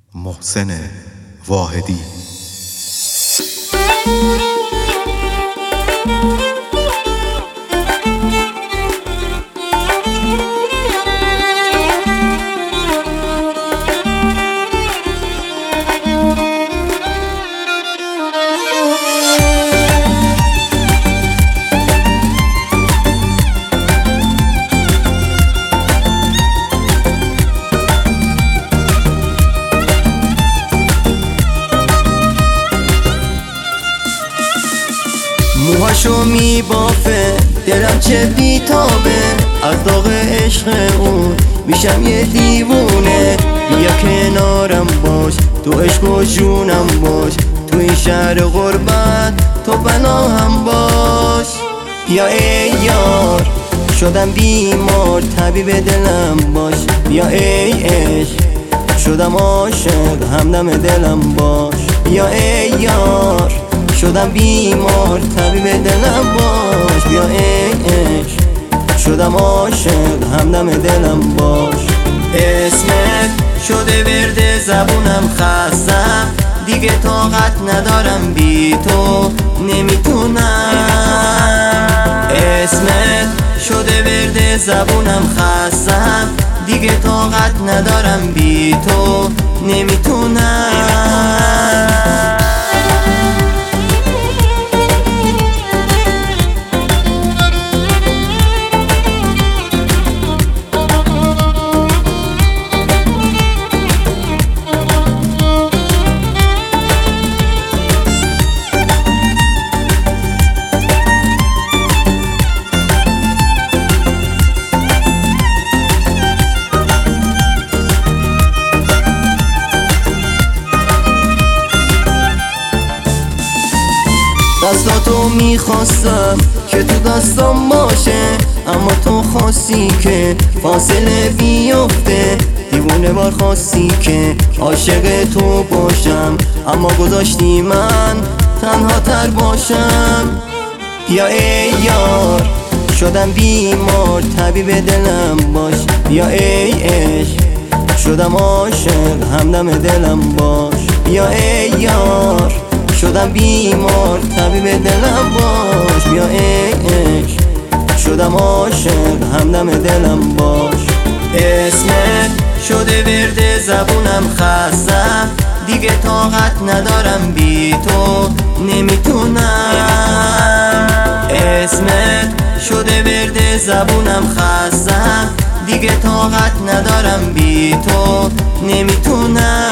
محسن واحدی. موهاشو میبافه دلم چه بیتابه، از داغ عشق اون میشم یه دیوونه. بیا کنارم باش، تو عشق و جونم باش، تو این شهر غربت تو پناهم باش. بیا ای یار شدم بیمار، طبیب دلم باش. بیا ای عشق شدم عاشق، همدم دلم باش. بیا ای یار شدم بیمار، طبیب دلم باش. بیا ای عشق شدم عاشق، همدم دلم باش. اسمت شده ورد زبونم، خستم دیگه طاقت ندارم بی تو نمیتونم. اسمت شده ورد زبونم، خستم دیگه طاقت ندارم بی تو نمیتونم. دستاتو میخواستم که تو دستم باشه، اما تو خواستی که فاصله بیفته. دیوونه بار خواستی که عاشق تو باشم، اما گذاشتی من تنها تر باشم. بیا ای یار شدم بیمار، طبیب دلم باش. بیا ای عشق شدم عاشق، همدم دلم باش. بیا ای یار شدم بیمار، طبیب دلم باش. بیا ای عشق شدم عاشق، همدم دلم باش. اسمت شده ورد زبونم، خستم دیگه طاقت ندارم بی تو نمیتونم. اسمت شده ورد زبونم، خستم دیگه طاقت ندارم بی تو نمیتونم.